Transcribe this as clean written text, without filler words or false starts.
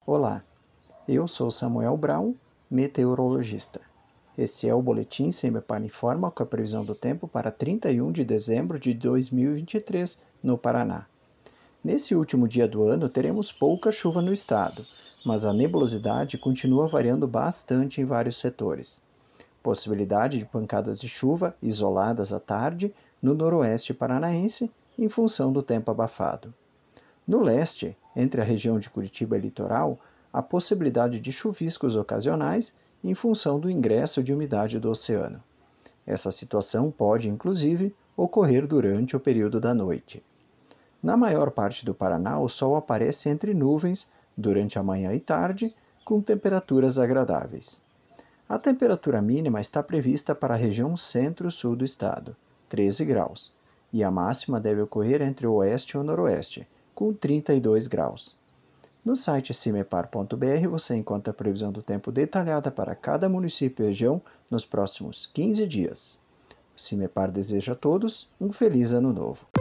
Olá, eu sou Samuel Brown, meteorologista. Esse é o Boletim Semepar Informa com a previsão do tempo para 31 de dezembro de 2023, no Paraná. Nesse último dia do ano, teremos pouca chuva no estado, mas a nebulosidade continua variando bastante em vários setores. Possibilidade de pancadas de chuva isoladas à tarde no noroeste paranaense, em função do tempo abafado. No leste, entre a região de Curitiba e litoral, há possibilidade de chuviscos ocasionais em função do ingresso de umidade do oceano. Essa situação pode, inclusive, ocorrer durante o período da noite. Na maior parte do Paraná, o sol aparece entre nuvens durante a manhã e tarde, com temperaturas agradáveis. A temperatura mínima está prevista para a região centro-sul do estado, 13 graus, e a máxima deve ocorrer entre o oeste e o noroeste, com 32 graus. No site cimepar.br você encontra a previsão do tempo detalhada para cada município e região nos próximos 15 dias. O Cimepar deseja a todos um feliz ano novo.